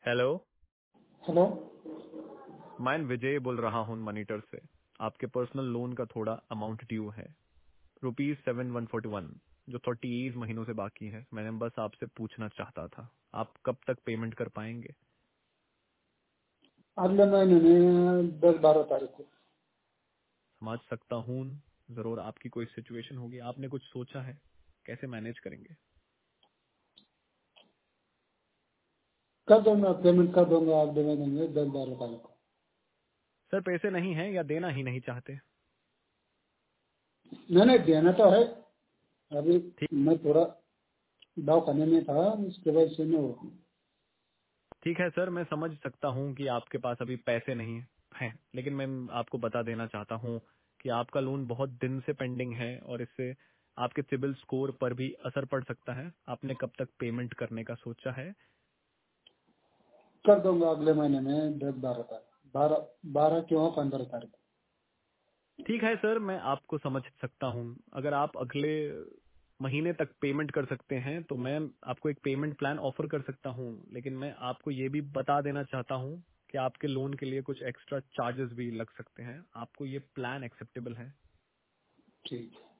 Hello. Hello. मैं विजय बोल रहा हूँ मॉनिटर से। आपके पर्सनल लोन का थोड़ा अमाउंट ड्यू है, ₹7,141, जो 38 महीनों से बाकी है। मैंने बस आपसे पूछना चाहता था, आप कब तक पेमेंट कर पाएंगे? अगले महीने में 10-12 तारीख को। समझ सकता हूँ, जरूर आपकी कोई सिचुएशन होगी। आपने कुछ सोचा है कैसे मैनेज करेंगे? कर दूंगा, पेमेंट कर दूंगा अगले महीने में 10-12 तारीख को। सर पैसे नहीं है या देना ही नहीं चाहते? नहीं देना तो है। अभी ठीक मैं थोड़ा दवाखाने में था, उसके वजह से नहीं हो। ठीक है सर, मैं समझ सकता हूँ कि आपके पास अभी पैसे नहीं हैं, लेकिन मैं आपको बता देना चाहता हूँ कि आपका लोन बहुत दिन से पेंडिंग है और इससे आपके सिबिल स्कोर पर भी असर पड़ सकता है। आपने कब तक पेमेंट करने का सोचा है? कर दूंगा अगले महीने में 10-12 तारीख, 12 क्यों 15 तारीख को। ठीक है सर, मैं आपको समझ सकता हूँ। अगर आप अगले महीने तक पेमेंट कर सकते हैं तो मैं आपको एक पेमेंट प्लान ऑफर कर सकता हूँ, लेकिन मैं आपको ये भी बता देना चाहता हूँ कि आपके लोन के लिए कुछ एक्स्ट्रा चार्जेस भी लग सकते हैं। आपको ये प्लान एक्सेप्टेबल है? ठीक है।